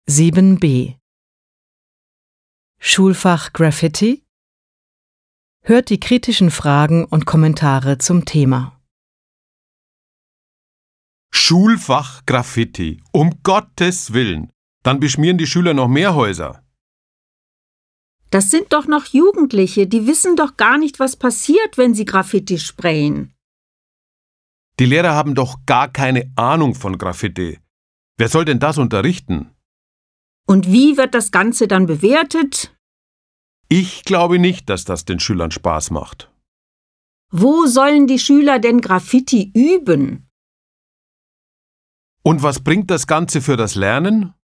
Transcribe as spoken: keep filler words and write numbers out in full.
sieben b. Schulfach Graffiti? Hört die kritischen Fragen und Kommentare zum Thema. Schulfach Graffiti. Um Gottes Willen. Dann beschmieren die Schüler noch mehr Häuser. Das sind doch noch Jugendliche, die wissen doch gar nicht, was passiert, wenn sie Graffiti sprayen. Die Lehrer haben doch gar keine Ahnung von Graffiti. Wer soll denn das unterrichten? Und wie wird das Ganze dann bewertet? Ich glaube nicht, dass das den Schülern Spaß macht. Wo sollen die Schüler denn Graffiti üben? Und was bringt das Ganze für das Lernen?